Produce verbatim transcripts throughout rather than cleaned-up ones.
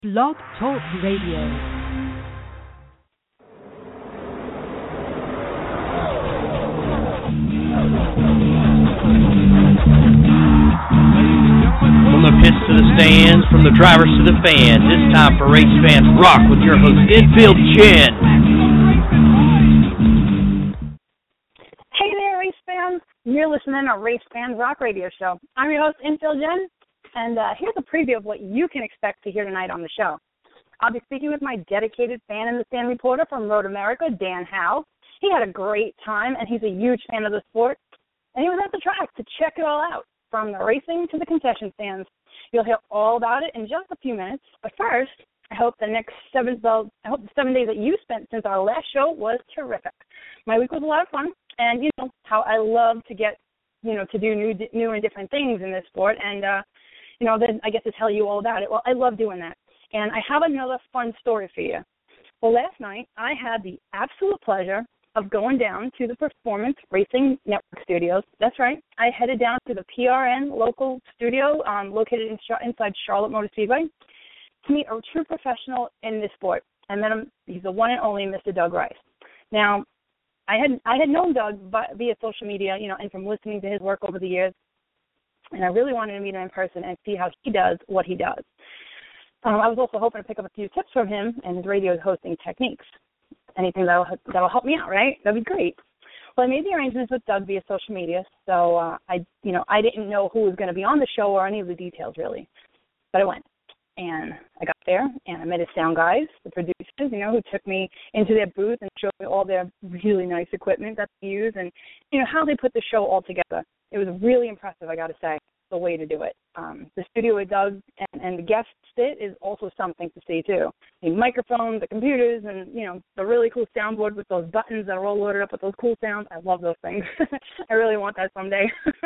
Blog Talk Radio. From the pits to the stands, from the drivers to the fans, it's time for Race Fans Rock with your host, Infield Chen. Hey there, race fans. You're listening to Race Fans Rock Radio Show. I'm your host, Infield Chen, and uh, here's a preview of what you can expect to hear tonight on the show. I'll be speaking with my dedicated fan in the stand reporter from Road America, Dan Howe. He had a great time, and he's a huge fan of the sport, and he was at the track to check it all out, from the racing to the concession stands. You'll hear all about it in just a few minutes. But first, I hope the next seven, well, I hope the seven days that you spent since our last show was terrific. My week was a lot of fun, and you know how I love to get, you know, to do new, new and different things in this sport, and uh, you know, then I get to tell you all about it. Well, I love doing that, and I have another fun story for you. Well, last night I had the absolute pleasure of going down to the Performance Racing Network studios. That's right. I headed down to the P R N local studio um, located in, inside Charlotte Motor Speedway to meet a true professional in this sport. I met him. He's the one and only Mister Doug Rice. Now, I had I had known Doug via social media, you know, and from listening to his work over the years, and I really wanted to meet him in person and see how he does what he does. Um, I was also hoping to pick up a few tips from him and his radio hosting techniques. Anything that'll that'll help me out, right? That'd be great. Well, I made the arrangements with Doug via social media, so uh, I, you know, I didn't know who was going to be on the show or any of the details really, but I went, and I got there, and I met his sound guys, the producers, you know, who took me into their booth and showed me all their really nice equipment that they use, and you know how they put the show all together. It was really impressive, I got to say, the way to do it. Um, the studio with Doug and, and the guest sit is also something to see too. The microphones, the computers, and you know the really cool soundboard with those buttons that are all loaded up with those cool sounds. I love those things. I really want that someday.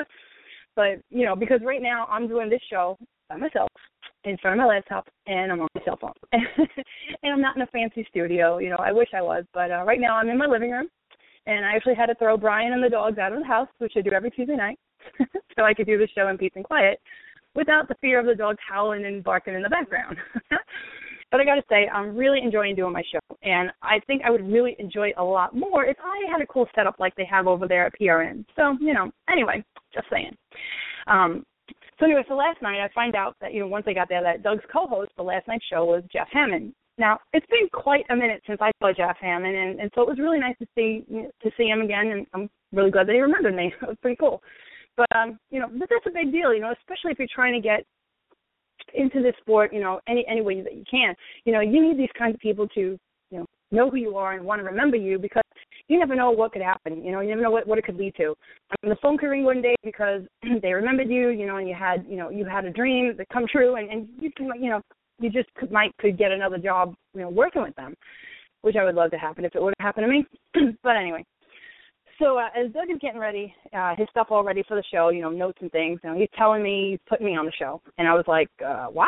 But you know, because right now I'm doing this show by myself in front of my laptop, and I'm on my cell phone, and I'm not in a fancy studio. You know, I wish I was, but uh, right now I'm in my living room, and I actually had to throw Brian and the dogs out of the house, which I do every Tuesday night, so I could do the show in peace and quiet without the fear of the dogs howling and barking in the background. But I got to say, I'm really enjoying doing my show, and I think I would really enjoy it a lot more if I had a cool setup like they have over there at P R N. So, you know, anyway, just saying. Um, so anyway, so last night I find out that, you know, once I got there, that Doug's co-host for last night's show was Jeff Hammond. Now, it's been quite a minute since I saw Jeff Hammond, and, and so it was really nice to see to see him again, and I'm really glad that he remembered me. It was pretty cool. But, um, you know, that's a big deal, you know, especially if you're trying to get into this sport, you know, any any way that you can. You know, you need these kinds of people to, you know, know who you are and want to remember you, because you never know what could happen. You know, you never know what, what it could lead to. I mean, the phone could ring one day because they remembered you, you know, and you had, you know, you had a dream that come true, and, and you can, you know, you just could, might could get another job, you know, working with them, which I would love to happen if it would have happened to me. But anyway. So uh, as Doug is getting ready, uh, his stuff all ready for the show, you know, notes and things, you know, he's telling me he's putting me on the show. And I was like, uh, what?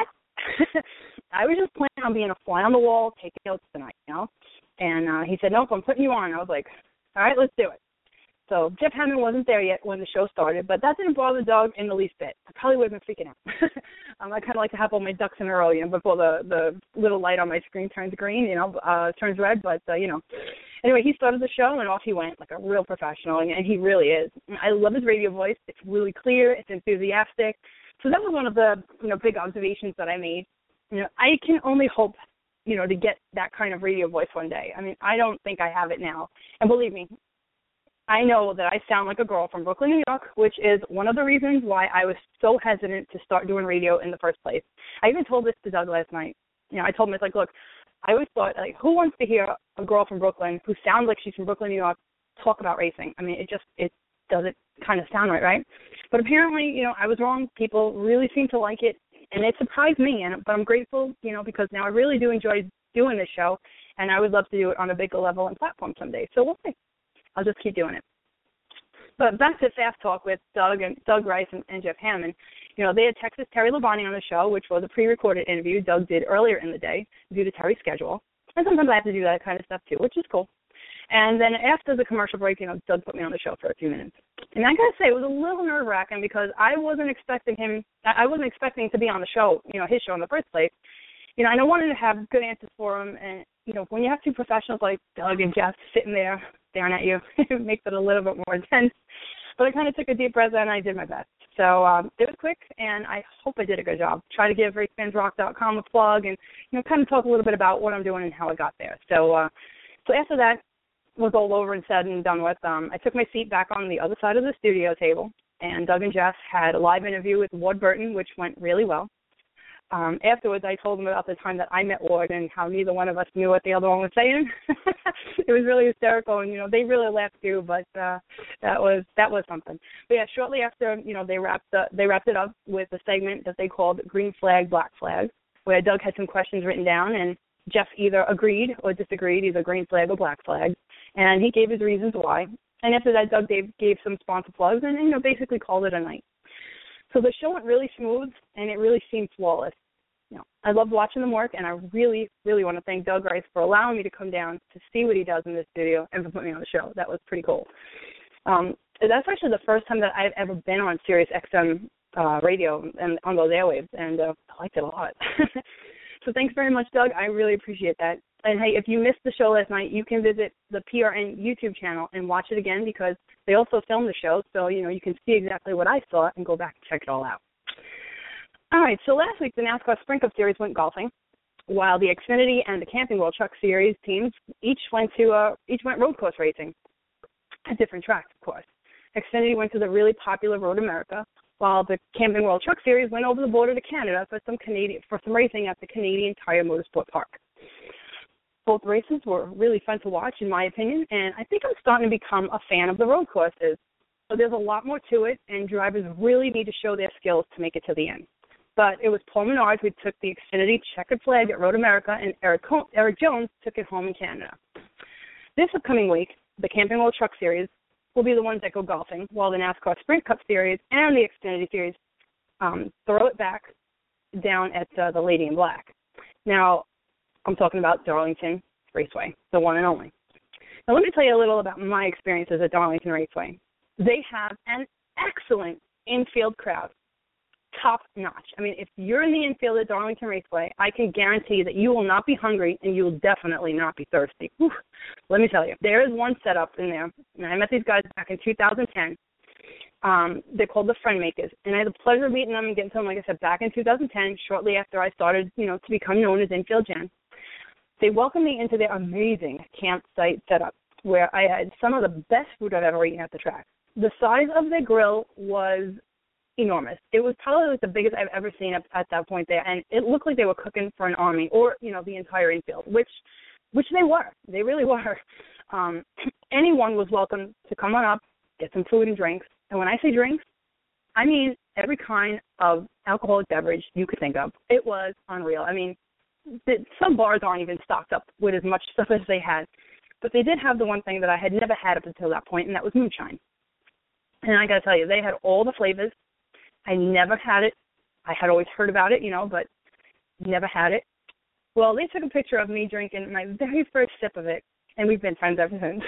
I was just planning on being a fly on the wall, taking notes tonight, you know. And uh, he said, nope, I'm putting you on. I was like, all right, let's do it. So Jeff Hammond wasn't there yet when the show started, but that didn't bother Doug in the least bit. I probably would have been freaking out. um, I kind of like to have all my ducks in a row, you know, before the, the little light on my screen turns green, you know, uh, turns red. But, uh, you know, anyway, he started the show, and off he went like a real professional, and, and he really is. I love his radio voice. It's really clear. It's enthusiastic. So that was one of the, you know, big observations that I made. You know, I can only hope, you know, to get that kind of radio voice one day. I mean, I don't think I have it now. And believe me, I know that I sound like a girl from Brooklyn, New York, which is one of the reasons why I was so hesitant to start doing radio in the first place. I even told this to Doug last night. You know, I told him, it's like, look, I always thought, like, who wants to hear a girl from Brooklyn who sounds like she's from Brooklyn, New York, talk about racing? I mean, it just, it doesn't kind of sound right, right? But apparently, you know, I was wrong. People really seem to like it, and it surprised me, and but I'm grateful, you know, because now I really do enjoy doing this show, and I would love to do it on a bigger level and platform someday. So we'll see. I'll just keep doing it. But back to Fast Talk with Doug and Doug Rice and, and Jeff Hammond. You know, they had Texas Terry Labonte on the show, which was a pre-recorded interview Doug did earlier in the day due to Terry's schedule. And sometimes I have to do that kind of stuff too, which is cool. And then after the commercial break, you know, Doug put me on the show for a few minutes. And I got to say, it was a little nerve-wracking because I wasn't expecting him, I wasn't expecting to be on the show, you know, his show in the first place. you know, and I wanted to have good answers for them. And, you know, when you have two professionals like Doug and Jeff sitting there staring at you, it makes it a little bit more intense. But I kind of took a deep breath and I did my best. So um, it was quick, and I hope I did a good job. Try to give race fans rock dot com a plug and, you know, kind of talk a little bit about what I'm doing and how I got there. So, uh, so after that was all over and said and done with, um, I took my seat back on the other side of the studio table, and Doug and Jeff had a live interview with Ward Burton, which went really well. Um, afterwards, I told them about the time that I met Ward and how neither one of us knew what the other one was saying. It was really hysterical, and you know they really laughed too. But uh, that was that was something. But yeah, shortly after, you know, they wrapped the, they wrapped it up with a segment that they called Green Flag, Black Flag, where Doug had some questions written down, and Jeff either agreed or disagreed, either green flag or black flag, and he gave his reasons why. And after that, Doug gave, gave some sponsor plugs, and you know basically called it a night. So the show went really smooth, and it really seemed flawless. You know, I loved watching them work, and I really, really want to thank Doug Rice for allowing me to come down to see what he does in the studio and for putting me on the show. That was pretty cool. Um, that's actually the first time that I've ever been on Sirius X M uh, radio and on those airwaves, and uh, I liked it a lot. So thanks very much, Doug. I really appreciate that. And, hey, if you missed the show last night, you can visit the P R N YouTube channel and watch it again because they also filmed the show, so, you know, you can see exactly what I saw and go back and check it all out. All right, so last week the NASCAR Sprint Cup Series went golfing, while the Xfinity and the Camping World Truck Series teams each went to uh, each went road course racing at different tracks, of course. Xfinity went to the really popular Road America, while the Camping World Truck Series went over the border to Canada for some Canadian for some racing at the Canadian Tire Motorsport Park. Both races were really fun to watch, in my opinion, and I think I'm starting to become a fan of the road courses. So there's a lot more to it, and drivers really need to show their skills to make it to the end. But it was Paul Menard who took the Xfinity checkered flag at Road America, and Eric, Co- Eric Jones took it home in Canada. This upcoming week, the Camping World Truck Series will be the ones that go golfing, while the NASCAR Sprint Cup Series and the Xfinity Series um, throw it back down at uh, the Lady in Black. Now, I'm talking about Darlington Raceway, the one and only. Now, let me tell you a little about my experiences at Darlington Raceway. They have an excellent infield crowd, top notch. I mean, if you're in the infield at Darlington Raceway, I can guarantee that you will not be hungry and you will definitely not be thirsty. Whew. Let me tell you, there is one setup in there, and I met these guys back in two thousand ten. Um, they're called the Friend Makers, and I had the pleasure of meeting them and getting to them, like I said, back in two thousand ten, shortly after I started, you know, to become known as Infield Jen. They welcomed me into their amazing campsite setup, where I had some of the best food I've ever eaten at the track. The size of their grill was enormous. It was probably like the biggest I've ever seen up at that point there, and it looked like they were cooking for an army or, you know, the entire infield, which which they were. They really were. Um, anyone was welcome to come on up, get some food and drinks. And when I say drinks, I mean every kind of alcoholic beverage you could think of. It was unreal. I mean, the, some bars aren't even stocked up with as much stuff as they had. But they did have the one thing that I had never had up until that point, and that was moonshine. And I got to tell you, they had all the flavors. I never had it. I had always heard about it, you know, but never had it. Well, they took a picture of me drinking my very first sip of it, and we've been friends ever since.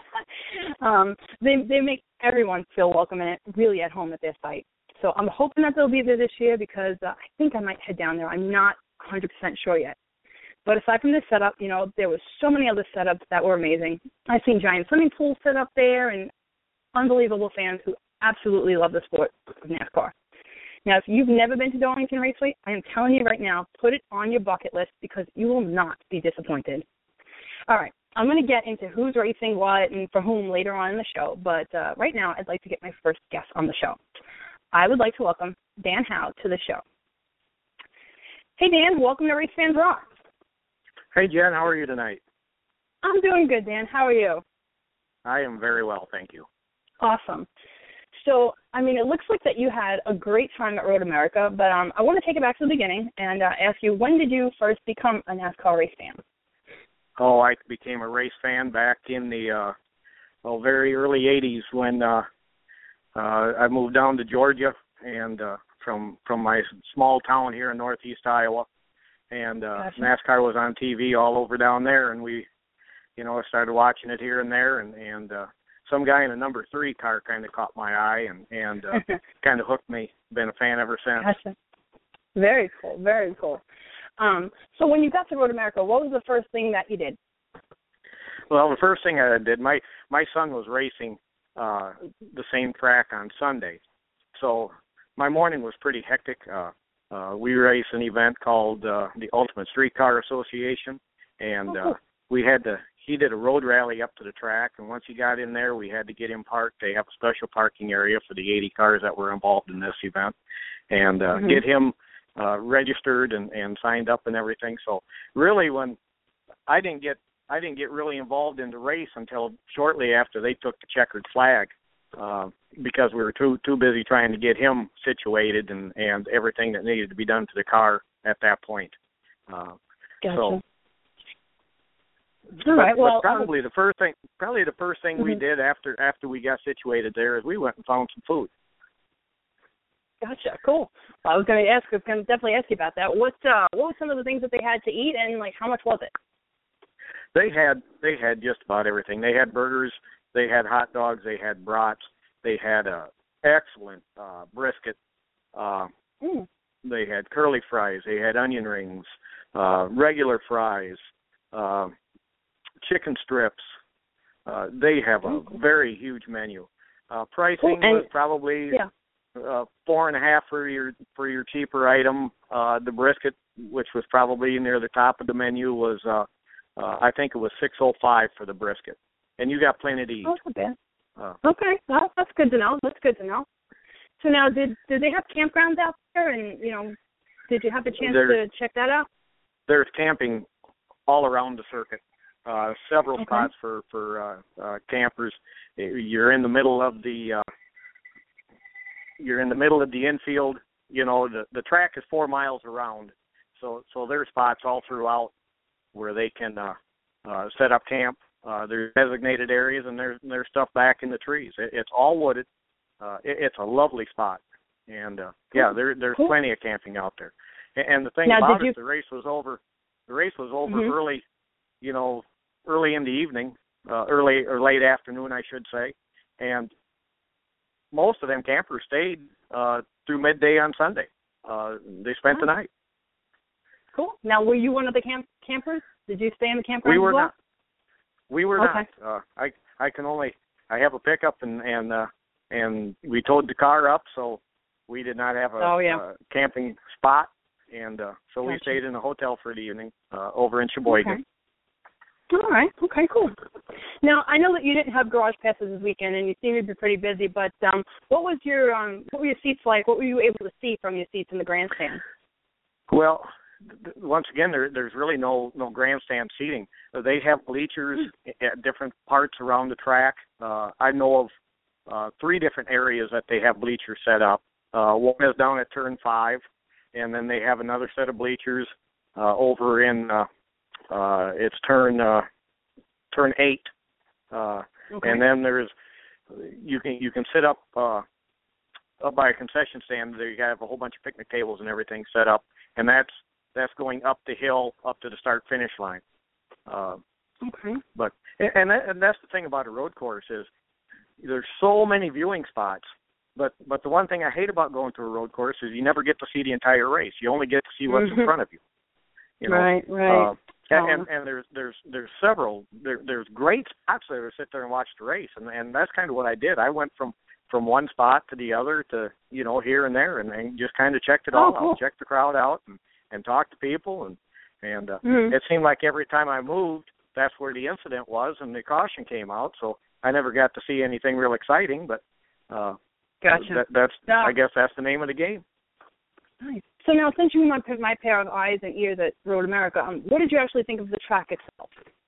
um, they they make everyone feel welcome and really at home at their site. So I'm hoping that they'll be there this year because uh, I think I might head down there. I'm not one hundred percent sure yet. But aside from this setup, you know, there was so many other setups that were amazing. I've seen giant swimming pools set up there and unbelievable fans who absolutely love the sport of NASCAR. Now, if you've never been to Darlington Raceway, I am telling you right now, put it on your bucket list because you will not be disappointed. All right, I'm going to get into who's racing what and for whom later on in the show, but uh, right now I'd like to get my first guest on the show. I would like to welcome Dan Howe to the show. Hey, Dan, welcome to Race Fans Rock. Hey, Jen, how are you tonight? I'm doing good, Dan. How are you? I am very well, thank you. Awesome. So, I mean, it looks like that you had a great time at Road America, but um, I want to take it back to the beginning and uh, ask you, when did you first become a NASCAR race fan? Oh, I became a race fan back in the uh, well, very early eighties when uh, uh, I moved down to Georgia and uh, from from my small town here in northeast Iowa, and uh, gotcha. NASCAR was on T V all over down there, and we, you know, started watching it here and there, and and uh, some guy in a number three car kind of caught my eye and, and uh, kind of hooked me. Been a fan ever since. Gotcha. Very cool, very cool. Um, so when you got to Road America, what was the first thing that you did? Well, the first thing I did, my my son was racing uh, the same track on Sunday, so my morning was pretty hectic. Uh, uh, we raced an event called uh, the Ultimate Streetcar Association, and uh, we had to. He did a road rally up to the track, and once he got in there, we had to get him parked. They have a special parking area for the eighty cars that were involved in this event, and uh, mm-hmm. get him uh, registered and, and signed up and everything. So really, when I didn't get I didn't get really involved in the race until shortly after they took the checkered flag, uh, because we were too too busy trying to get him situated and, and everything that needed to be done to the car at that point. Uh, gotcha. So, All but, right. Well, but probably um, the first thing probably the first thing mm-hmm. we did after after we got situated there is we went and found some food. Gotcha. Cool. Well, I was going to ask, I was going to definitely ask you about that. What uh, what were some of the things that they had to eat, and like how much was it? They had they had just about everything. They had burgers, they had hot dogs, they had brats, they had a excellent uh, brisket. Uh, mm. They had curly fries, they had onion rings, uh, regular fries, uh, chicken strips. Uh, they have a mm-hmm. very huge menu. Uh, pricing cool. and, was probably yeah. uh, four and a half for your for your cheaper item. Uh, the brisket, which was probably near the top of the menu, was. Uh, Uh, I think it was six oh five for the brisket, and you got plenty to eat. Oh, that's bad. Uh, okay, well, that's good to know. That's good to know. So now, did did they have campgrounds out there, and you know, did you have the chance to check that out? There's camping all around the circuit. Uh, several okay. spots for for uh, uh, campers. You're in the middle of the uh, you're in the middle of the infield. You know, the the track is four miles around, so so there's spots all throughout where they can uh, uh, set up camp. Uh, there's designated areas, and there's there's stuff back in the trees. It, it's all wooded. Uh, it, it's a lovely spot, and uh, cool. yeah, there there's cool. plenty of camping out there. And, and the thing now, about you... it, the race was over. The race was over mm-hmm. early, you know, early in the evening, uh, early or late afternoon, I should say, and most of them campers stayed uh, through midday on Sunday. Uh, they spent oh. the night. Cool. Now, were you one of the camp campers? Did you stay in the campground? We were as well? not. We were okay. not. Uh, I I can only I have a pickup and and uh, and we towed the car up, so we did not have a, oh, yeah. a camping spot, and uh, so gotcha. we stayed in a hotel for the evening uh, over in Sheboygan. Okay. All right. Okay. Cool. Now, I know that you didn't have garage passes this weekend, and you seem to be pretty busy. But um, what was your um, what were your seats like? What were you able to see from your seats in the grandstand? Well, once again, there, there's really no no grandstand seating. They have bleachers at different parts around the track. Uh, I know of uh, three different areas that they have bleachers set up. Uh, one is down at turn five, and then they have another set of bleachers uh, over in uh, uh, it's turn uh, turn eight, uh, okay. and then there's you can you can sit up uh, up by a concession stand. There you have a whole bunch of picnic tables and everything set up, and that's That's going up the hill, up to the start-finish line. Uh, okay. But and that, and that's the thing about a road course is there's so many viewing spots. But but the one thing I hate about going to a road course is you never get to see the entire race. You only get to see what's mm-hmm. in front of you. You know? Right, right. Uh, and, and and there's there's there's several there there's great spots there to sit there and watch the race, and and that's kind of what I did. I went from. from one spot to the other to, you know, here and there, and, and just kind of checked it all oh, cool. out, checked the crowd out, and, and talked to people. And, and uh, mm-hmm. it seemed like every time I moved, that's where the incident was, and the caution came out. So I never got to see anything real exciting, but uh, gotcha. that, that's, yeah. I guess that's the name of the game. Nice. So now, since you my, my pair of eyes and ears at Road America, um, what did you actually think of the track itself?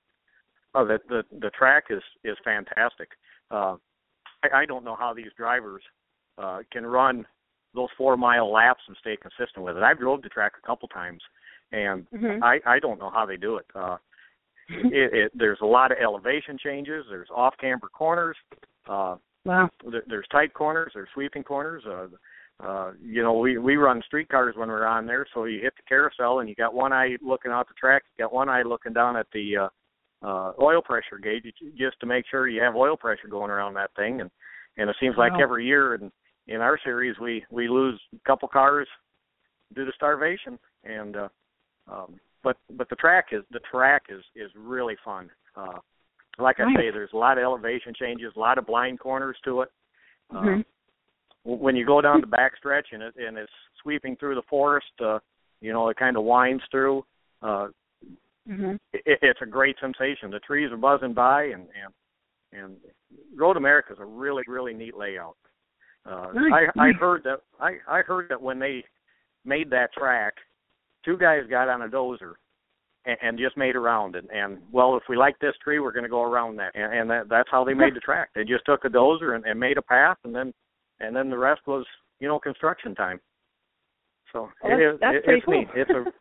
Oh, the, the, the track is, is fantastic. Uh, I don't know how these drivers uh, can run those four-mile laps and stay consistent with it. I've drove the track a couple times, and mm-hmm. I, I don't know how they do it. Uh, it, it. There's a lot of elevation changes. There's off-camber corners. Uh, wow. There, there's tight corners. There's sweeping corners. Uh, uh, you know, we, we run streetcars when we're on there, so you hit the carousel, and you got one eye looking out the track. You got one eye looking down at the uh, Uh, oil pressure gauge just to make sure you have oil pressure going around that thing, and and it seems like wow. every year in in our series we we lose a couple cars due to starvation, and uh, Um, but but the track is the track is is really fun. Uh, like I nice. say, there's a lot of elevation changes, a lot of blind corners to it. Mm-hmm. Uh, when you go down the backstretch and it and it's sweeping through the forest, uh, you know, it kind of winds through. Uh, mm-hmm. it, it's a great sensation. The trees are buzzing by, and and, and Road America is a really really neat layout. Uh, nice. I, I heard that I, I heard that when they made that track, two guys got on a dozer and, and just made around it. And, well, if we like this tree, we're going to go around that. And, and that, that's how they made the track. They just took a dozer and, and made a path, and then and then the rest was, you know, construction time. So well, it, that's, that's it, pretty it's cool. neat. It's a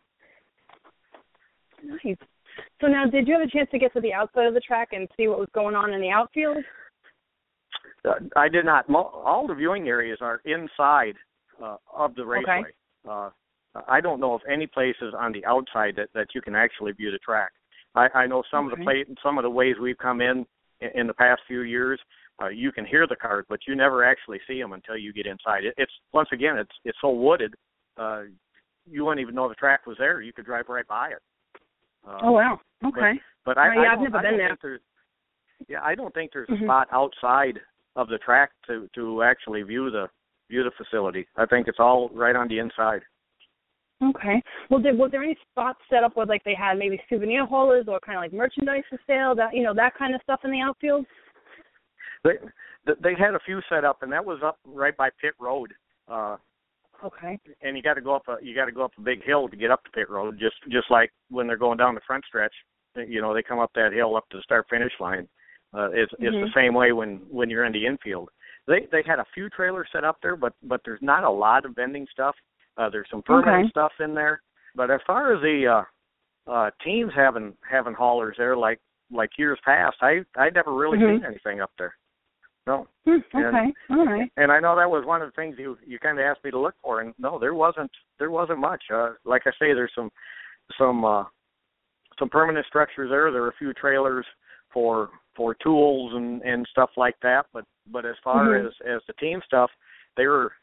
nice. So now, did you have a chance to get to the outside of the track and see what was going on in the outfield? Uh, I did not. Mo- all the viewing areas are inside uh, of the raceway. Okay. Uh, I don't know of any places on the outside that, that you can actually view the track. I, I know some okay. of the play, some of the ways we've come in in, in the past few years. Uh, you can hear the cars, but you never actually see them until you get inside. It, it's once again, it's it's so wooded, uh, you wouldn't even know the track was there. You could drive right by it. Uh, oh wow! Okay. But, but I, uh, yeah, I I've don't, never I been don't there. think there's, yeah, I don't think there's mm-hmm. a spot outside of the track to, to actually view the view the facility. I think it's all right on the inside. Okay. Well, did, was there any spots set up where like they had maybe souvenir haulers or kind of like merchandise for sale, that you know that kind of stuff in the outfield? They they had a few set up, and that was up right by Pit Road. Uh, okay. And you got to go up a you got to go up a big hill to get up to Pit Road, just just like when they're going down the front stretch. You know, they come up that hill up to the start finish line. Uh, it's mm-hmm. it's the same way when, when you're in the infield. They they had a few trailers set up there, but but there's not a lot of vending stuff. Uh, there's some permanent okay. stuff in there. But as far as the uh, uh, teams having having haulers there, like like years past, I I never really mm-hmm. seen anything up there. No. Hmm, okay. And, all right. And I know that was one of the things you you kind of asked me to look for, and no, there wasn't there wasn't much. Uh, like I say, there's some some uh, some permanent structures there. There are a few trailers for for tools and, and stuff like that. But but as far mm-hmm. as, as the team stuff, they were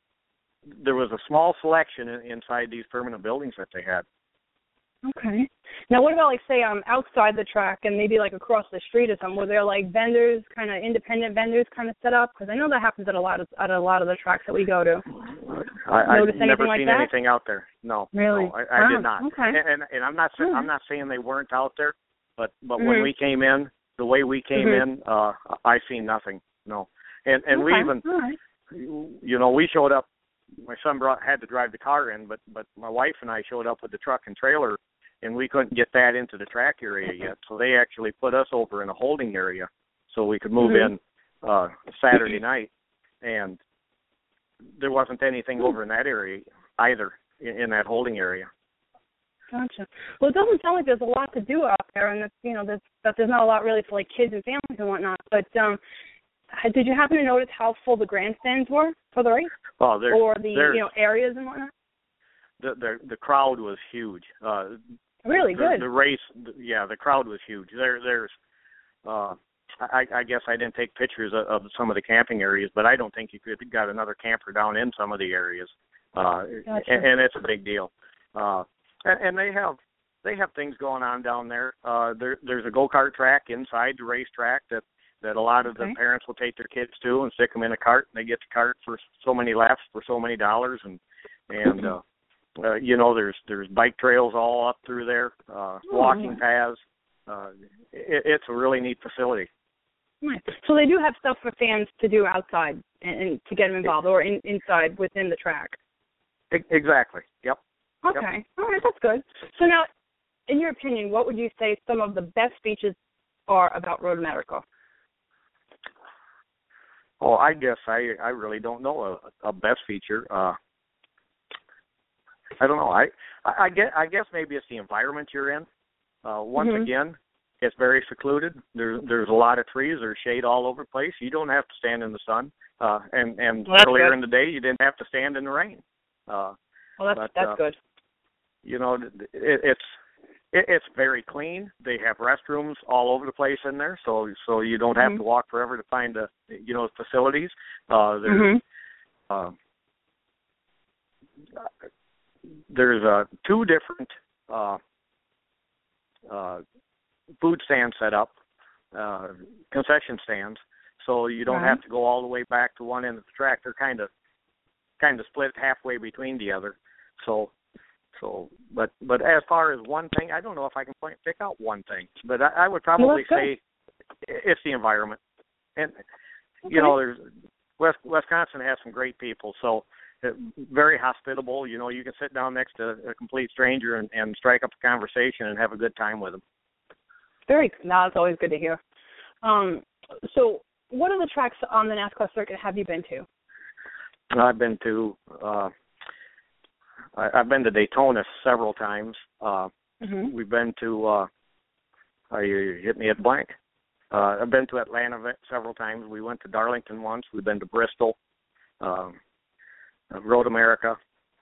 there was a small selection in, inside these permanent buildings that they had. Okay. Now, what about, like, say, um, outside the track and maybe, like, across the street or something? Were there, like, vendors, kind of independent vendors kind of set up? Because I know that happens at a lot of at a lot of the tracks that we go to. I, I've never like seen that? anything out there. No. Really? No, I, I wow. did not. Okay. And, and, and I'm not mm-hmm. I'm not saying they weren't out there, but, but mm-hmm. when we came in, the way we came mm-hmm. in, uh, I seen nothing. No. And and okay. we even, all right. you know, we showed up. My son brought had to drive the car in, but but my wife and I showed up with the truck and trailer, and we couldn't get that into the track area yet. So they actually put us over in a holding area so we could move mm-hmm. in uh, Saturday night, and there wasn't anything mm-hmm. over in that area either in, in that holding area. Gotcha. Well, it doesn't sound like there's a lot to do out there, and that's, you know, that's, that there's not a lot really for like kids and families and whatnot. But um, did you happen to notice how full the grandstands were for the race, well, or the you know areas and whatnot? The the the crowd was huge. Uh, really the, good. The race, yeah, the crowd was huge. There there's, uh, I, I guess I didn't take pictures of, of some of the camping areas, but I don't think you could have got another camper down in some of the areas, uh, gotcha. and, and it's a big deal. Uh, and, and they have they have things going on down there. Uh, there there's a go-kart track inside the racetrack that. that a lot of okay. the parents will take their kids to and stick them in a cart, and they get the cart for so many laps for so many dollars, and and uh, uh, you know there's there's bike trails all up through there, uh, oh, walking nice. paths. Uh, it, it's a really neat facility. Nice. So they do have stuff for fans to do outside and, and to get them involved, or in, inside within the track. Exactly. Yep. Okay. Yep. All right. That's good. So now, in your opinion, what would you say some of the best features are about Road America? Oh, I guess I I really don't know a, a best feature. Uh, I don't know. I, I I guess I guess maybe it's the environment you're in. Uh, once mm-hmm. again, it's very secluded. There there's a lot of trees. There's shade all over the place. You don't have to stand in the sun. Uh, and and well, earlier good. in the day, you didn't have to stand in the rain. Uh, well, that's but, that's uh, good. You know, it, it's. It's very clean. They have restrooms all over the place in there, so so you don't have mm-hmm. to walk forever to find the you know facilities. Uh, there's mm-hmm. uh, there's uh, two different uh, uh, food stands set up, uh, concession stands, so you don't right. have to go all the way back to one end of the track. They're kind of kind of split halfway between the other. So, so, but but as far as one thing, I don't know if I can point, pick out one thing, but I, I would probably well, say it's the environment. And okay. you know, there's West, Wisconsin has some great people, so uh, very hospitable. You know, you can sit down next to a complete stranger and, and strike up a conversation and have a good time with them. Very, no, it's always good to hear. Um, so, what other tracks on the NASCAR circuit have you been to? I've been to uh, I, I've been to Daytona several times. Uh, mm-hmm. We've been to uh, uh, you hit me at blank. Uh, I've been to Atlanta several times. We went to Darlington once. We've been to Bristol, um, Road America.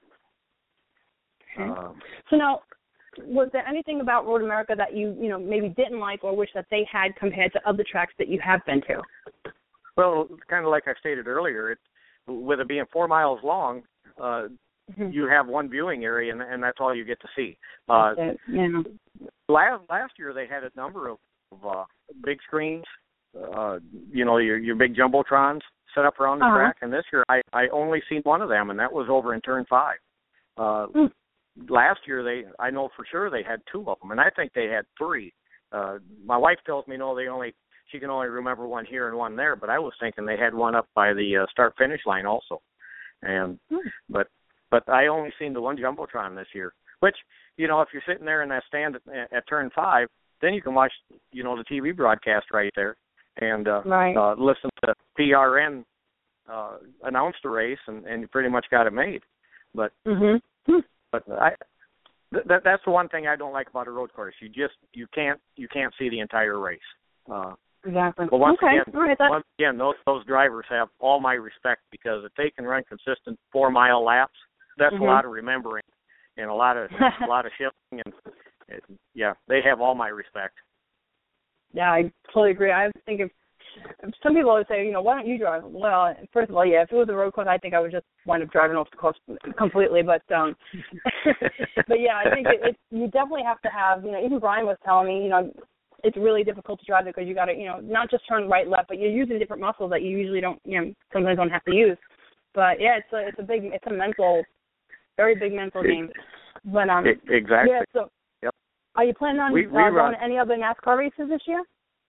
Okay. Um, so now, was there anything about Road America that you you know maybe didn't like or wish that they had compared to other tracks that you have been to? Well, kind of like I stated earlier, it, with it being four miles long, uh, mm-hmm. you have one viewing area, and, and that's all you get to see. Uh, yeah. Last last year they had a number of, of uh, big screens, uh, you know, your your big jumbotrons set up around the uh-huh. track, and this year I I only seen one of them, and that was over in turn five. Uh, mm. Last year they I know for sure they had two of them, and I think they had three. Uh, my wife tells me no, they only she can only remember one here and one there, but I was thinking they had one up by the uh, start finish line also. And mm. but but I only seen the one jumbotron this year, which, you know, if you're sitting there in that stand at, at turn five, then you can watch, you know, the T V broadcast right there and uh, right. uh, listen to P R N uh, announce the race, and, and you pretty much got it made. But mm-hmm. but I th- that that's the one thing I don't like about a road course. You just you can't you can't see the entire race. Uh, exactly. But once okay. again, right, once again, those those drivers have all my respect, because if they can run consistent four mile laps, that's mm-hmm. a lot of remembering and a lot of a lot of shifting, and it, yeah, they have all my respect. Yeah, I totally agree. I think if, if some people would say, you know, why don't you drive? Well, first of all, yeah, if it was a road course, I think I would just wind up driving off the course completely. But um, but yeah, I think it, it, you definitely have to have, you know, even Brian was telling me, you know, it's really difficult to drive it because you got to, you know, not just turn right, left, but you're using different muscles that you usually don't, you know, sometimes don't have to use. But yeah, it's a it's a big, it's a mental, very big mental game. But um, exactly. Yeah. So, yep. Are you planning on we, we uh, run, going to any other NASCAR races this year?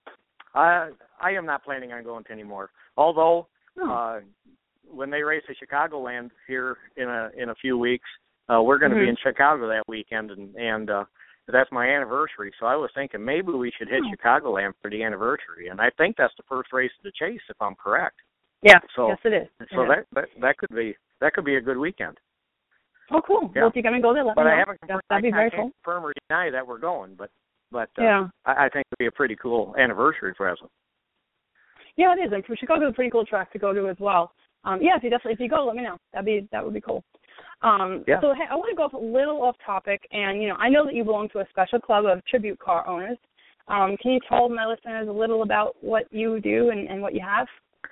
I I am not planning on going to any more. Although oh. uh, when they race at Chicagoland here in a in a few weeks, uh, we're going to mm-hmm. be in Chicago that weekend, and and uh, that's my anniversary. So I was thinking maybe we should hit oh. Chicagoland for the anniversary, and I think that's the first race of the Chase, if I'm correct. Yeah. So, yes, it is. So yeah. that, that that could be that could be a good weekend. Oh, cool. Yeah. Well, if you're going to go there, let but me know. I haven't That'd I, be I very can't cool. confirm or deny that we're going, but but uh, yeah. I, I think it'd be a pretty cool anniversary present. Yeah, it is. And Chicago's a pretty cool track to go to as well. Um, yeah, if you definitely if you go, let me know. That'd be that would be cool. Um, yeah. So hey, I want to go off a little off topic, and you know, I know that you belong to a special club of tribute car owners. Um, can you tell my listeners a little about what you do and, and what you have?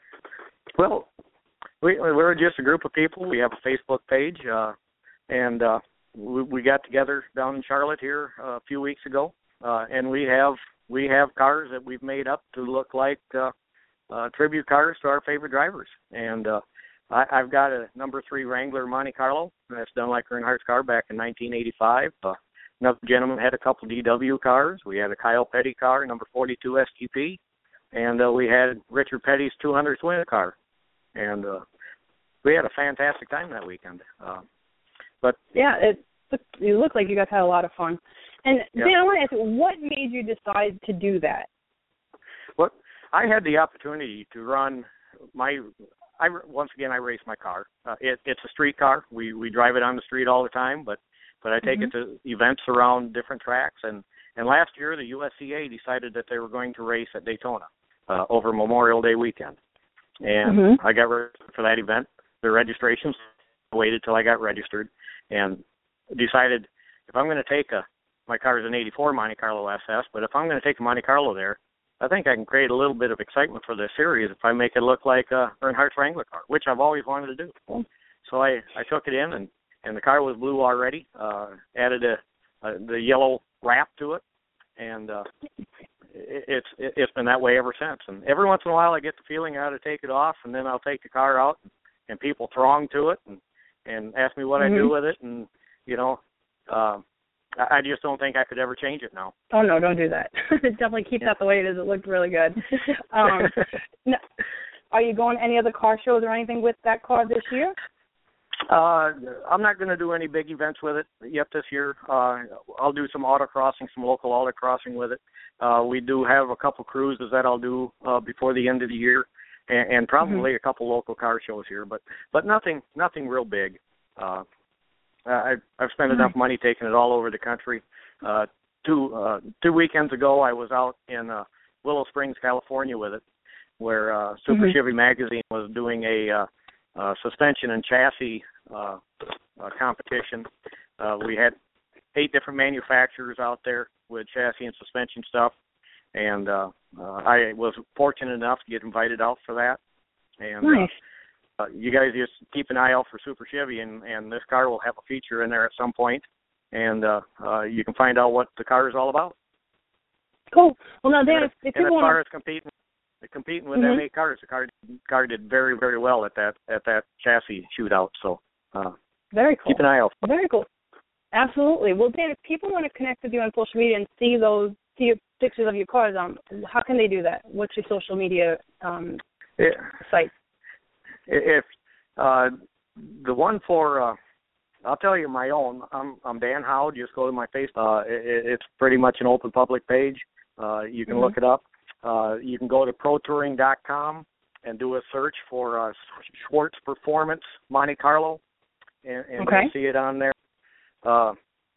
Well, we we're just a group of people. We have a Facebook page, uh, and uh, we, we got together down in Charlotte here uh, a few weeks ago, uh, and we have we have cars that we've made up to look like uh, uh, tribute cars to our favorite drivers. And uh, I, I've got a number three Wrangler Monte Carlo that's done like Earnhardt's car back in nineteen eighty-five. Uh, another gentleman had a couple D W cars. We had a Kyle Petty car, number forty-two S T P, and uh, we had Richard Petty's two hundred Twin car. And uh, we had a fantastic time that weekend. Uh, but yeah, it you look like you guys had a lot of fun. And yeah. Dan, I want to ask you, what made you decide to do that? Well, I had the opportunity to run my. I once again I race my car. Uh, it, it's a street car. We we drive it on the street all the time, but but I take mm-hmm. it to events around different tracks. And and last year the U S C A decided that they were going to race at Daytona uh, over Memorial Day weekend. And mm-hmm. I got registered for that event. The registrations, waited till I got registered, and decided if I'm going to take a, my car is an eighty-four Monte Carlo S S, but if I'm going to take a Monte Carlo there, I think I can create a little bit of excitement for this series if I make it look like a Earnhardt's Wrangler car, which I've always wanted to do. So I, I took it in, and, and the car was blue already. Uh, added a uh, the yellow wrap to it, and uh, it, it's it, it's been that way ever since. And every once in a while, I get the feeling I ought to take it off, and then I'll take the car out, and people throng to it and and ask me what mm-hmm. I do with it, and you know. Uh, I just don't think I could ever change it now. Oh, no, don't do that. Definitely keep yeah. that the way it is. It looked really good. Um, no, are you going to any other car shows or anything with that car this year? Uh, I'm not going to do any big events with it yet this year. Uh, I'll do some autocrossing, some local autocrossing with it. Uh, we do have a couple cruises that I'll do uh, before the end of the year, and, and probably mm-hmm. a couple local car shows here, but but nothing nothing real big. Uh, Uh, I've, I've spent enough money taking it all over the country. Uh, two uh, two weekends ago, I was out in uh, Willow Springs, California, with it, where uh, Super mm-hmm. Chevy Magazine was doing a uh, uh, suspension and chassis uh, uh, competition. Uh, we had eight different manufacturers out there with chassis and suspension stuff, and uh, uh, I was fortunate enough to get invited out for that. And nice. Uh, Uh, you guys just keep an eye out for Super Chevy, and, and this car will have a feature in there at some point, and uh, uh, you can find out what the car is all about. Cool. Well, now, Dan, and if, if and you as want far as competing, competing with mm-hmm. M eight cars, the car car did very very well at that at that chassis shootout. So uh, very cool. Keep an eye out. Very cool. Absolutely. Well, Dan, if people want to connect with you on social media and see those see your pictures of your cars, um, how can they do that? What's your social media um yeah. site? If uh, the one for, uh, I'll tell you my own. I'm I'm Dan Howe. Just go to my Facebook. Uh, it, it's pretty much an open public page. Uh, you can mm-hmm. look it up. Uh, you can go to pro touring dot com and do a search for uh, Schwartz Performance Monte Carlo, and, and okay. you'll see it on there. Uh,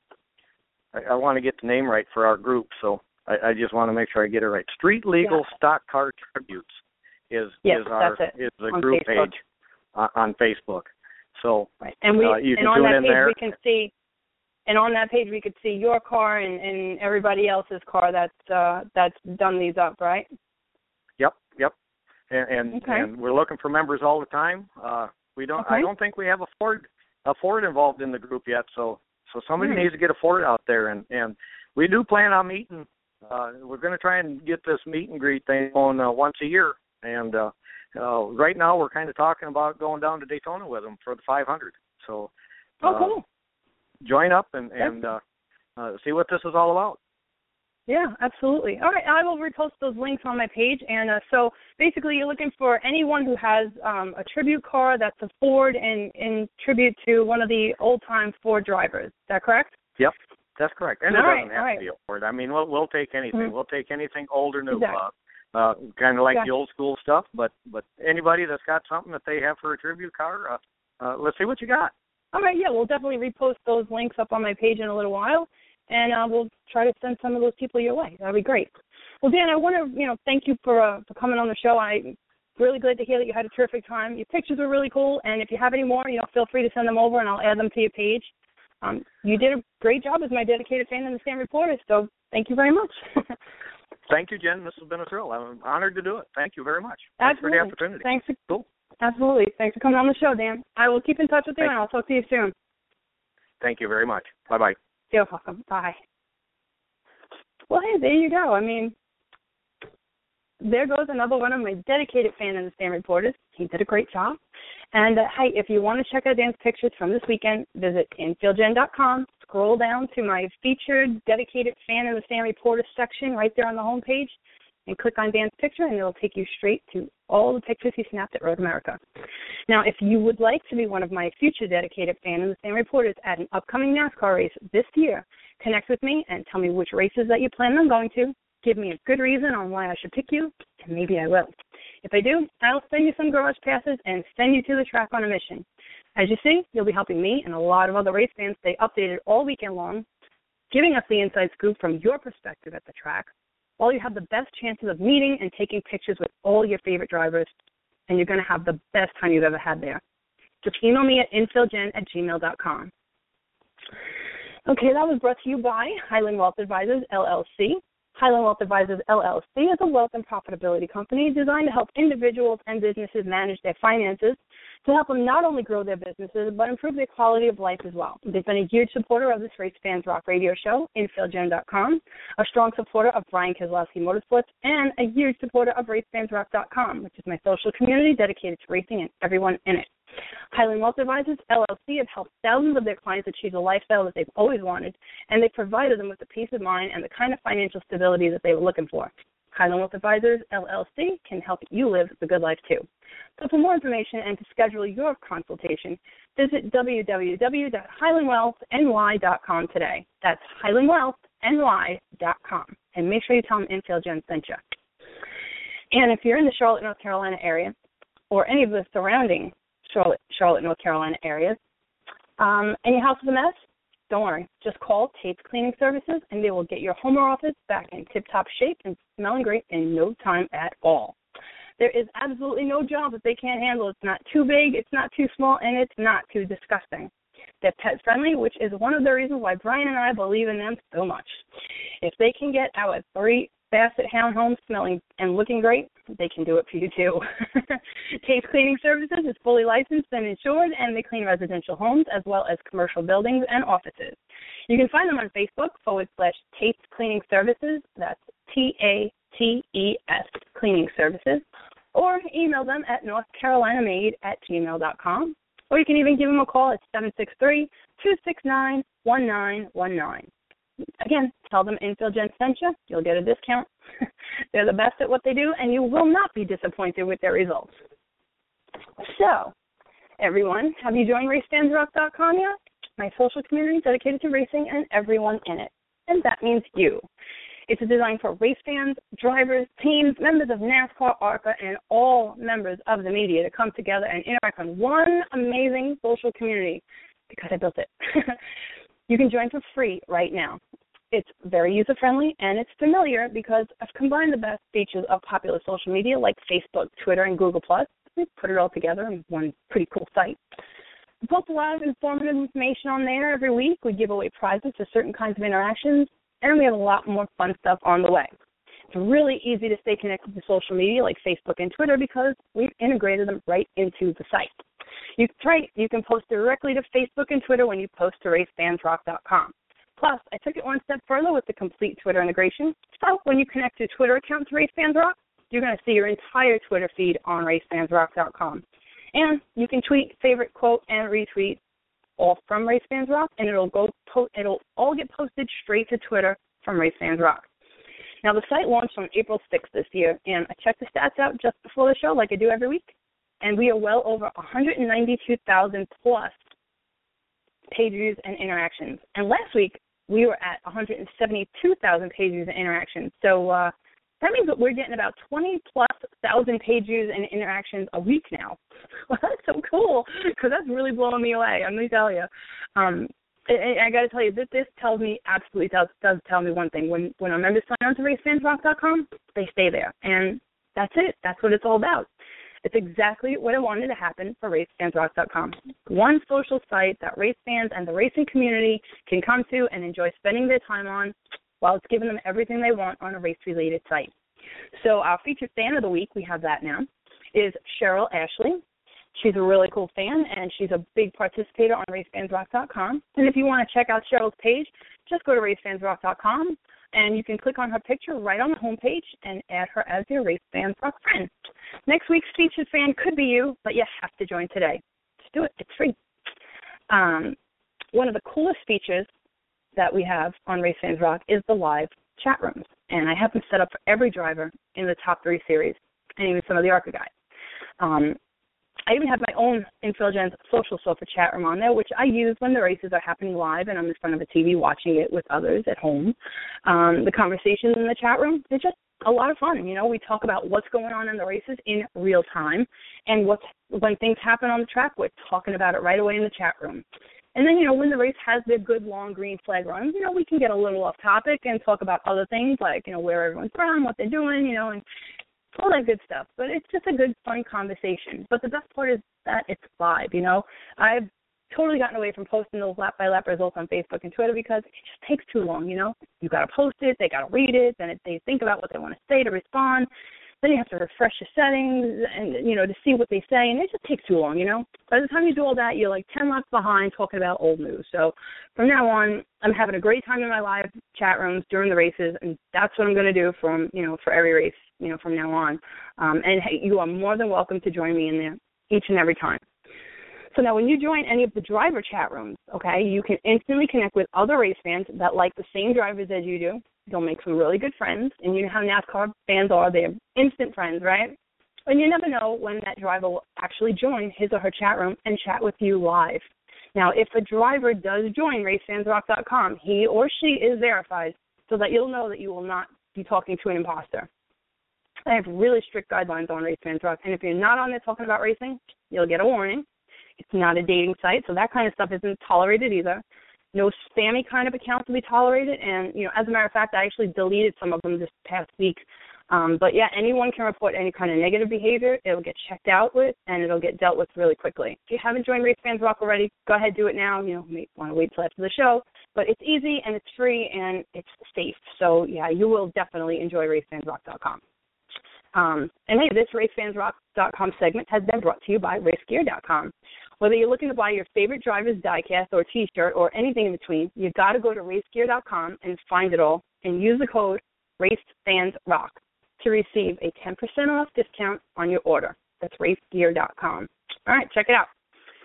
I, I want to get the name right for our group, so I, I just want to make sure I get it right. Street Legal yeah. Stock Car Tributes is yes, is our is the on group Facebook. page on, on Facebook. So right. and we uh, you can and on do that it in page there. we can see, and on that page we could see your car and, and everybody else's car that's uh, that's done these up, right? Yep, yep. And and, okay. and we're looking for members all the time. Uh, we don't. Okay. I don't think we have a Ford a Ford involved in the group yet. So so somebody hmm. needs to get a Ford out there, and and we do plan on meeting. Uh, we're going to try and get this meet and greet thing on uh, once a year, and. Uh, Uh, right now, we're kind of talking about going down to Daytona with them for the five hundred. So, uh, oh, cool. Join up and, and uh, uh, see what this is all about. Yeah, absolutely. All right, I will repost those links on my page. And uh, so, basically, you're looking for anyone who has um, a tribute car that's a Ford and in tribute to one of the old-time Ford drivers. Is that correct? Yep, that's correct. And all it right, doesn't have right. to be a Ford. I mean, we'll we'll take anything. Mm-hmm. We'll take anything old or new. Exactly. Uh, Uh, kind of like yeah. the old school stuff, but but anybody that's got something that they have for a tribute car, uh, uh, let's see what you got. All right, yeah, we'll definitely repost those links up on my page in a little while, and uh, we'll try to send some of those people your way. That'd be great. Well, Dan, I want to you know thank you for uh, for coming on the show. I'm really glad to hear that you had a terrific time. Your pictures were really cool, and if you have any more, you know, feel free to send them over, and I'll add them to your page. Um, you did a great job as my dedicated fan and the Stand Reporter, so thank you very much. Thank you, Jen. This has been a thrill. I'm honored to do it. Thank you very much. Absolutely. Thanks for the opportunity. Thanks. For, cool. Absolutely. Thanks for coming on the show, Dan. I will keep in touch with you, Thank and I'll talk to you soon. Thank you very much. Bye-bye. You're welcome. Bye. Well, hey, there you go. I mean, there goes another one of my dedicated fan and the Stand Reporters. He did a great job. And, uh, hey, if you want to check out Dan's pictures from this weekend, visit infield gen dot com. Scroll down to my featured dedicated fan and the Stand Reporters section right there on the homepage and click on Dan's picture, and it'll take you straight to all the pictures he snapped at Road America. Now, if you would like to be one of my future dedicated fan and the Stand Reporters at an upcoming NASCAR race this year, connect with me and tell me which races that you plan on going to. Give me a good reason on why I should pick you, and maybe I will. If I do, I'll send you some garage passes and send you to the track on a mission. As you see, you'll be helping me and a lot of other race fans stay updated all weekend long, giving us the inside scoop from your perspective at the track, while you have the best chances of meeting and taking pictures with all your favorite drivers, and you're going to have the best time you've ever had there. Just email me at infieldgen at gmail dot com. Okay, that was brought to you by Highland Wealth Advisors, L L C. Highland Wealth Advisors, L L C is a wealth and profitability company designed to help individuals and businesses manage their finances to help them not only grow their businesses, but improve their quality of life as well. They've been a huge supporter of this Race Fans Rock radio show, infield gen dot com, a strong supporter of Brian Keselowski Motorsports, and a huge supporter of race fans rock dot com, which is my social community dedicated to racing and everyone in it. Highland Wealth Advisors, L L C, have helped thousands of their clients achieve the lifestyle that they've always wanted, and they've provided them with the peace of mind and the kind of financial stability that they were looking for. Highland Wealth Advisors, L L C, can help you live the good life, too. So for more information and to schedule your consultation, visit w w w dot highland wealth n y dot com today. That's highland wealth n y dot com. And make sure you tell them Infield Gen sent you. And if you're in the Charlotte, North Carolina area, or any of the surrounding Charlotte, Charlotte, North Carolina areas, um, and your house is a mess, don't worry. Just call Tate's Cleaning Services, and they will get your home or office back in tip-top shape and smelling great in no time at all. There is absolutely no job that they can't handle. It's not too big, it's not too small, and it's not too disgusting. They're pet-friendly, which is one of the reasons why Brian and I believe in them so much. If they can get our three Basset Hound homes smelling and looking great, they can do it for you too. Tate's Cleaning Services is fully licensed and insured, and they clean residential homes as well as commercial buildings and offices. You can find them on Facebook forward slash Tate's Cleaning Services. That's T A T E S Cleaning Services. Or email them at north carolina made at gmail dot com. Or you can even give them a call at seven six three, two six nine, one nine one nine. Again, tell them Infield Gen sent you. You'll get a discount. They're the best at what they do, and you will not be disappointed with their results. So, everyone, have you joined race fans rock dot com yet? My social community dedicated to racing and everyone in it. And that means you. It's designed for race fans, drivers, teams, members of NASCAR, ARCA, and all members of the media to come together and interact on one amazing social community because I built it. You can join for free right now. It's very user-friendly, and it's familiar because I've combined the best features of popular social media like Facebook, Twitter, and Google plus. We put it all together in one pretty cool site. We post a lot of informative information on there every week. We give away prizes for certain kinds of interactions, and we have a lot more fun stuff on the way. It's really easy to stay connected to social media like Facebook and Twitter because we've integrated them right into the site. You, right, you can post directly to Facebook and Twitter when you post to race fans rock dot com. Plus, I took it one step further with the complete Twitter integration. So when you connect your Twitter account to RaceFansRock, you're going to see your entire Twitter feed on race fans rock dot com. And you can tweet, favorite, quote, and retweet all from RaceFansRock, and it'll go po- it'll all get posted straight to Twitter from RaceFansRock. Now, the site launched on April sixth this year, and I checked the stats out just before the show like I do every week. And we are well over one hundred ninety-two thousand plus page views and interactions. And last week, we were at one hundred seventy-two thousand page views and interactions. So uh, that means that we're getting about twenty plus thousand page views and interactions a week now. Well, that's so cool because that's really blowing me away. I'm going to tell you. Um, and I got to tell you, this, this tells me, absolutely does, does tell me one thing. When, when our members sign on to race fans rock dot com, they stay there. And that's it. That's what it's all about. It's exactly what I wanted to happen for race fans rock dot com. One social site that race fans and the racing community can come to and enjoy spending their time on while it's giving them everything they want on a race-related site. So our featured fan of the week, we have that now, is Cheryl Ashley. She's a really cool fan, and she's a big participator on race fans rock dot com. And if you want to check out Cheryl's page, just go to race fans rock dot com, and you can click on her picture right on the homepage and add her as your Race Fans Rock friend. Next week's featured fan could be you, but you have to join today. Just do it. It's free. Um, one of the coolest features that we have on Race Fans Rock is the live chat rooms, and I have them set up for every driver in the top three series and even some of the ARCA guys. Um, I even have my own Infield Gen's social sofa chat room on there, which I use when the races are happening live and I'm in front of a T V watching it with others at home. Um, the conversations in the chat room, they're just a lot of fun. You know, we talk about what's going on in the races in real time, and what's, when things happen on the track, we're talking about it right away in the chat room. And then, you know, when the race has their good long green flag runs, you know, we can get a little off topic and talk about other things like, you know, where everyone's from, what they're doing, you know, and all that good stuff. But it's just a good, fun conversation. But the best part is that it's live, you know. I've totally gotten away from posting those lap-by-lap results on Facebook and Twitter because it just takes too long, you know. You got to post it, they got to read it, then it, they think about what they want to say to respond. Then you have to refresh your settings and, you know, to see what they say, and it just takes too long, you know. By the time you do all that, you're like ten laps behind talking about old news. So from now on, I'm having a great time in my live chat rooms during the races, and that's what I'm going to do from, you know, for every race, you know, from now on. Um, and, hey, you are more than welcome to join me in there each and every time. So now when you join any of the driver chat rooms, okay, you can instantly connect with other race fans that like the same drivers as you do. You'll make some really good friends, and you know how NASCAR fans are. They're instant friends, right? And you never know when that driver will actually join his or her chat room and chat with you live. Now, if a driver does join race fans rock dot com, he or she is verified so that you'll know that you will not be talking to an imposter. I have really strict guidelines on RaceFansRock, and if you're not on there talking about racing, you'll get a warning. It's not a dating site, so that kind of stuff isn't tolerated either. No spammy kind of accounts will be tolerated, and, you know, as a matter of fact, I actually deleted some of them this past week. Um, but, yeah, anyone can report any kind of negative behavior. It'll get checked out with, and it'll get dealt with really quickly. If you haven't joined Race Fans Rock already, go ahead, do it now. You know, you may want to wait till after the show. But it's easy, and it's free, and it's safe. So, yeah, you will definitely enjoy race fans rock dot com. Um, and, hey, this race fans rock dot com segment has been brought to you by race gear dot com. Whether you're looking to buy your favorite driver's diecast or T-shirt or anything in between, you've got to go to race gear dot com and find it all and use the code RaceFansRock to receive a ten percent off discount on your order. That's race gear dot com. All right, check it out.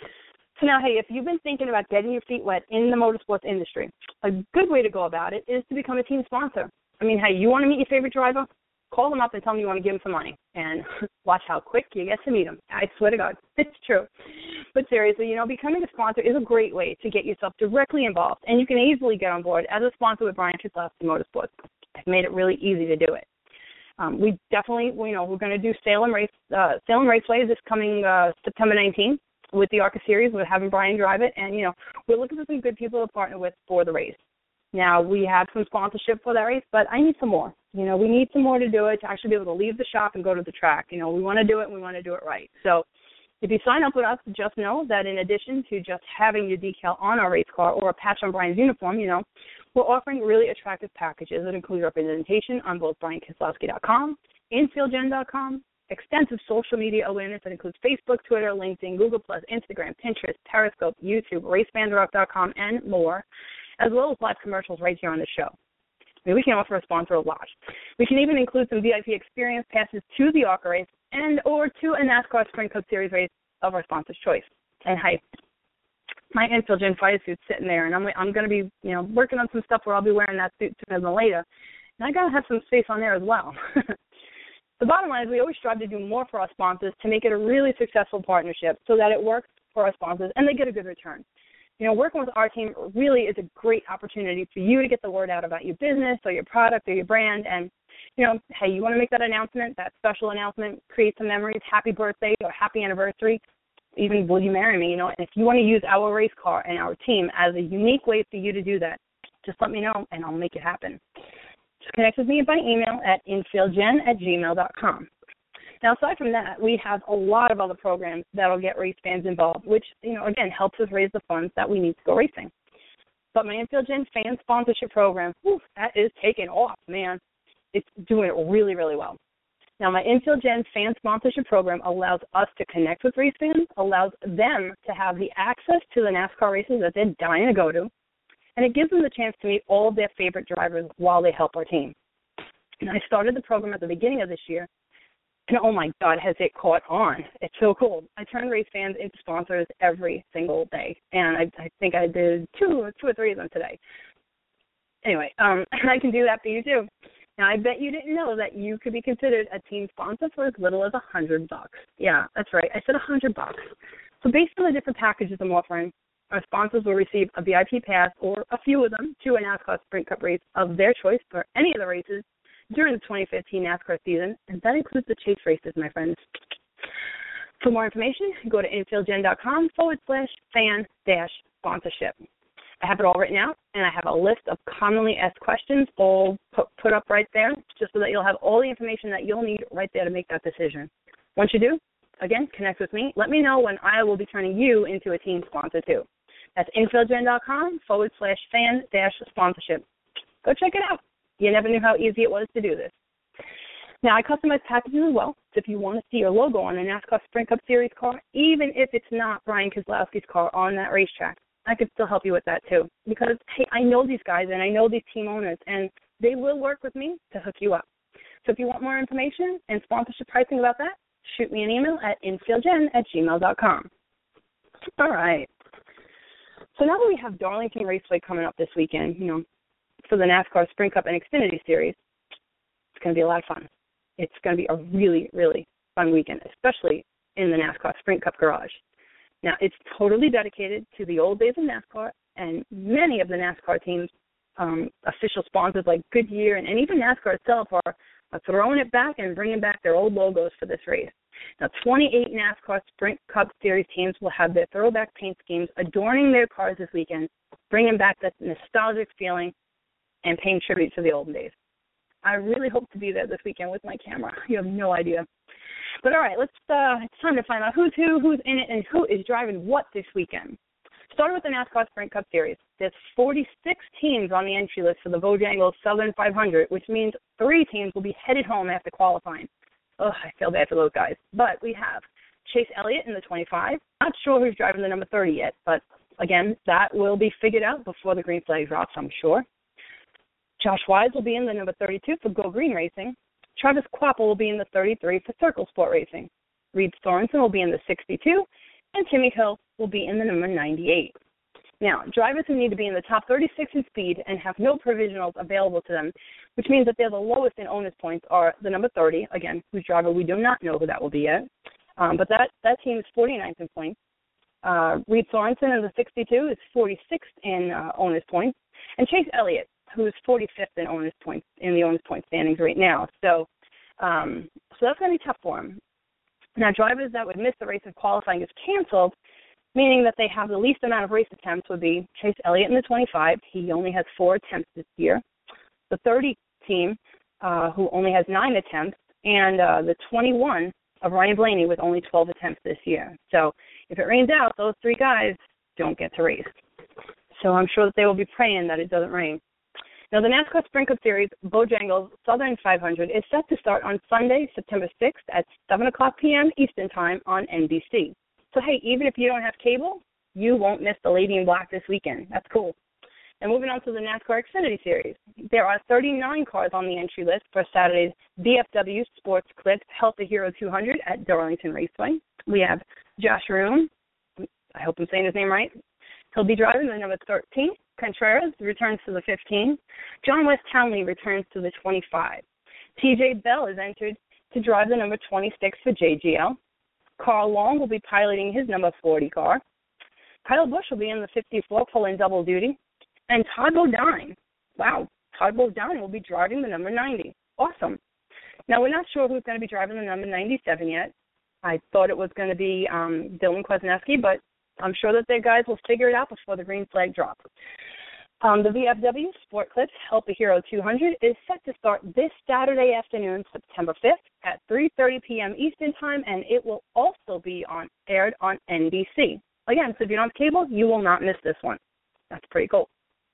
So now, hey, if you've been thinking about getting your feet wet in the motorsports industry, a good way to go about it is to become a team sponsor. I mean, hey, you want to meet your favorite driver? Call them up and tell them you want to give them some money, and watch how quick you get to meet them. I swear to God, it's true. But seriously, you know, becoming a sponsor is a great way to get yourself directly involved, and you can easily get on board as a sponsor with Brian Keselowski Motorsports. I've made it really easy to do it. Um, we definitely, you know, we're going to do Salem Race, uh, Salem Raceway this coming uh, September nineteenth with the ARCA Series. We're having Brian drive it, and, you know, we're looking for some good people to partner with for the race. Now, we have some sponsorship for that race, but I need some more. You know, we need some more to do it, to actually be able to leave the shop and go to the track. You know, we want to do it, and we want to do it right. So if you sign up with us, just know that in addition to just having your decal on our race car or a patch on Brian's uniform, you know, we're offering really attractive packages that include representation on both Brian Keselowski dot com, Infield Gen dot com, extensive social media awareness that includes Facebook, Twitter, LinkedIn, Google plus, Instagram, Pinterest, Periscope, YouTube, race fans rock dot com, and more, as well as live commercials right here on the show. I mean, we can offer a sponsor a lot. We can even include some V I P experience passes to the ARCA race and or to a NASCAR Sprint Cup Series race of our sponsor's choice. And hey, my Infield Gen fire suit's sitting there, and I'm I'm going to be, you know, working on some stuff where I'll be wearing that suit sooner than later. And I got to have some space on there as well. The bottom line is we always strive to do more for our sponsors to make it a really successful partnership so that it works for our sponsors and they get a good return. You know, working with our team really is a great opportunity for you to get the word out about your business or your product or your brand. And, you know, hey, you want to make that announcement, that special announcement, create some memories, happy birthday or happy anniversary, even will you marry me, you know. And if you want to use our race car and our team as a unique way for you to do that, just let me know and I'll make it happen. Just connect with me by email at infieldgen at gmail dot com. Now, aside from that, we have a lot of other programs that will get race fans involved, which, you know, again, helps us raise the funds that we need to go racing. But my Infield Gen fan sponsorship program, whew, that is taking off, man. It's doing it really, really well. Now, my Infield Gen fan sponsorship program allows us to connect with race fans, allows them to have the access to the NASCAR races that they're dying to go to, and it gives them the chance to meet all of their favorite drivers while they help our team. And I started the program at the beginning of this year, and oh my God, has it caught on. It's so cool. I turn race fans into sponsors every single day, and I, I think I did two, two or three of them today. Anyway, um, I can do that for you too. Now, I bet you didn't know that you could be considered a team sponsor for as little as a hundred bucks. Yeah, that's right. I said a hundred bucks. So based on the different packages I'm offering, our sponsors will receive a V I P pass or a few of them to a NASCAR Sprint Cup race of their choice for any of the races during the twenty fifteen NASCAR season, and that includes the chase races, my friends. For more information, go to infieldgen.com forward slash fan dash sponsorship. I have it all written out, and I have a list of commonly asked questions all put, put up right there, just so that you'll have all the information that you'll need right there to make that decision. Once you do, again, connect with me. Let me know when I will be turning you into a team sponsor, too. That's infieldgen.com forward slash fan dash sponsorship. Go check it out. You never knew how easy it was to do this. Now, I customize packages as well, so if you want to see your logo on a NASCAR Sprint Cup Series car, even if it's not Brian Keselowski's car on that racetrack, I can still help you with that too. Because, hey, I know these guys and I know these team owners, and they will work with me to hook you up. So if you want more information and sponsorship pricing about that, shoot me an email at infieldgen at gmail dot com. All right. So now that we have Darlington Raceway coming up this weekend, you know, for the NASCAR Sprint Cup and Xfinity Series, it's going to be a lot of fun. It's going to be a really, really fun weekend, especially in the NASCAR Sprint Cup Garage. Now, it's totally dedicated to the old days of NASCAR, and many of the NASCAR teams, um, official sponsors like Goodyear and, and even NASCAR itself are, are throwing it back and bringing back their old logos for this race. Now, twenty-eight NASCAR Sprint Cup Series teams will have their throwback paint schemes adorning their cars this weekend, bringing back that nostalgic feeling and paying tribute to the olden days. I really hope to be there this weekend with my camera. You have no idea. But all right, let's. Uh, it's time to find out who's who, who's in it, and who is driving what this weekend. Starting with the NASCAR Sprint Cup Series, there's forty-six teams on the entry list for the Bojangles Southern five hundred, which means three teams will be headed home after qualifying. Ugh, I feel bad for those guys. But we have Chase Elliott in the twenty-five. Not sure who's driving the number thirty yet, but again, that will be figured out before the green flag drops, I'm sure. Josh Wise will be in the number thirty-two for Go Green Racing. Travis Kvapil will be in the thirty-three for Circle Sport Racing. Reed Sorensen will be in the sixty-two, and Timmy Hill will be in the number ninety-eight. Now, drivers who need to be in the top thirty-six in speed and have no provisionals available to them, which means that they're the lowest in onus points, are the number thirty, again, whose driver we do not know who that will be yet. Um, but that, that team is forty-ninth in points. Uh, Reed Sorensen in the sixty-two is forty-sixth in uh, onus points. And Chase Elliott, who is forty-fifth in onus points in the onus point standings right now. So, um, so that's going to be tough for him. Now, drivers that would miss the race if qualifying is canceled, meaning that they have the least amount of race attempts, would be Chase Elliott in the twenty-five. He only has four attempts this year. The thirty team, uh, who only has nine attempts, and uh, the twenty-one of Ryan Blaney with only twelve attempts this year. So if it rains out, those three guys don't get to race. So I'm sure that they will be praying that it doesn't rain. Now, the NASCAR Sprint Cup Series Bojangles Southern five hundred is set to start on Sunday, September sixth at seven o'clock p.m. Eastern Time on N B C. So, hey, even if you don't have cable, you won't miss the Lady in Black this weekend. That's cool. And moving on to the NASCAR Xfinity Series, there are thirty-nine cars on the entry list for Saturday's B F W Sports Clips Healthy Hero two hundred at Darlington Raceway. We have Josh Room. I hope I'm saying his name right. He'll be driving the number thirteen. Contreras returns to the fifteen. John West Townley returns to the twenty-five. T J Bell is entered to drive the number twenty-six for J G L. Carl Long will be piloting his number forty car. Kyle Busch will be in the fifty-four pulling double duty. And Todd Bodine, wow, Todd Bodine will be driving the number ninety. Awesome. Now, we're not sure who's going to be driving the number ninety-seven yet. I thought it was going to be um, Dylan Kwasniewski, but I'm sure that their guys will figure it out before the green flag drops. Um, the V F W Sport Clips Healthy Hero two hundred is set to start this Saturday afternoon, September fifth at three thirty p.m. Eastern Time, and it will also be on aired on N B C. Again, so if you don't have cable, you will not miss this one. That's pretty cool.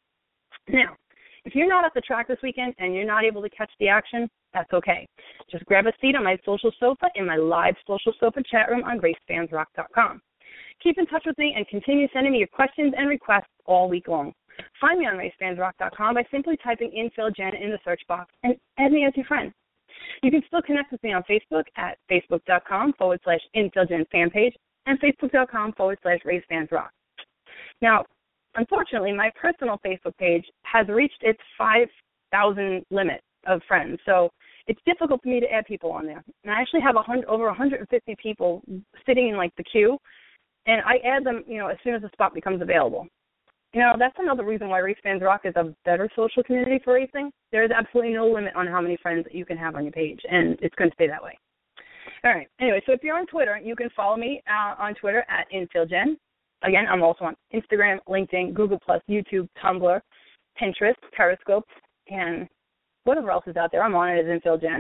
Now, if you're not at the track this weekend and you're not able to catch the action, that's okay. Just grab a seat on my social sofa in my live social sofa chat room on race fans rock dot com. Keep in touch with me and continue sending me your questions and requests all week long. Find me on race fans rock dot com by simply typing in Phil Jen in the search box and add me as your friend. You can still connect with me on Facebook at facebook.com forward slash InPhilGen fan page and facebook.com forward slash racefansrock. Now, unfortunately, my personal Facebook page has reached its five thousand limit of friends, so it's difficult for me to add people on there. And I actually have a hundred, over one hundred fifty people sitting in, like, the queue, and I add them, you know, as soon as the spot becomes available. You know, that's another reason why Race Fans Rock is a better social community for racing. There is absolutely no limit on how many friends you can have on your page, and it's going to stay that way. All right. Anyway, so if you're on Twitter, you can follow me uh, on Twitter at InfieldGen. Again, I'm also on Instagram, LinkedIn, Google plus, YouTube, Tumblr, Pinterest, Periscope, and whatever else is out there. I'm on it as InfieldGen.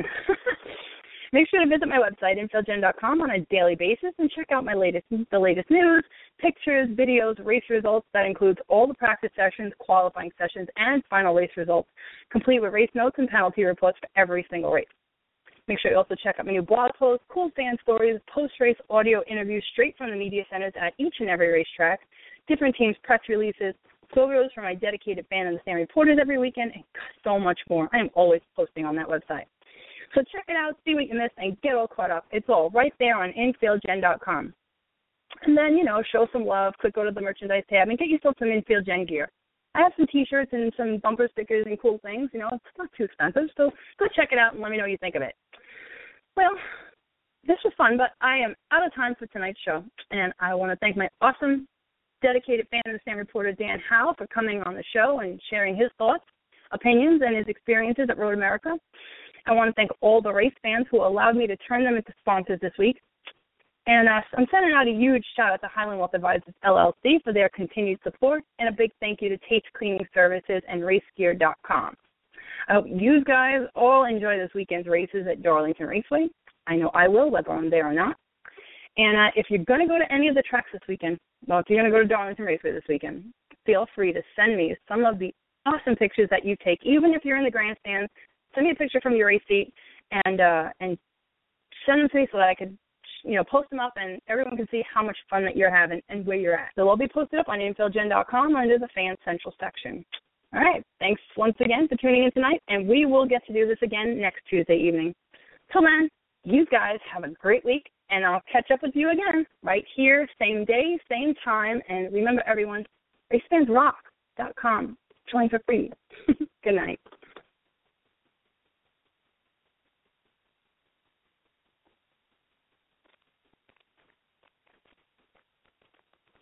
Make sure to visit my website, infieldgen dot com, on a daily basis and check out my latest, the latest news, pictures, videos, race results. That includes all the practice sessions, qualifying sessions, and final race results, complete with race notes and penalty reports for every single race. Make sure you also check out my new blog posts, cool fan stories, post-race audio interviews straight from the media centers at each and every racetrack, different teams' press releases, photos from my dedicated fan and the stand reporters every weekend, and so much more. I am always posting on that website. So check it out, see what you missed, and get all caught up. It's all right there on infield gen dot com. And then, you know, show some love. Quick go to the merchandise tab and get yourself some Infield Gen gear. I have some T-shirts and some bumper stickers and cool things. You know, it's not too expensive, so go check it out and let me know what you think of it. Well, this was fun, but I am out of time for tonight's show, and I want to thank my awesome, dedicated fan and stand reporter, Dan Howe, for coming on the show and sharing his thoughts, opinions, and his experiences at Road America. I want to thank all the race fans who allowed me to turn them into sponsors this week. And uh, I'm sending out a huge shout-out to Highland Wealth Advisors, L L C, for their continued support, and a big thank you to Tate's Cleaning Services and race gear dot com. I hope you guys all enjoy this weekend's races at Darlington Raceway. I know I will, whether I'm there or not. And uh, if you're going to go to any of the tracks this weekend, well, if you're going to go to Darlington Raceway this weekend, feel free to send me some of the awesome pictures that you take. Even if you're in the grandstands, send me a picture from your race seat and uh, and send them to me so that I could, you know, post them up and everyone can see how much fun that you're having and where you're at. They'll all be posted up on infield gen dot com under the Fan Central section. All right. Thanks once again for tuning in tonight, and we will get to do this again next Tuesday evening. Till then, you guys have a great week, and I'll catch up with you again right here, same day, same time. And remember, everyone, race fans rock dot com. Join for free. Good night.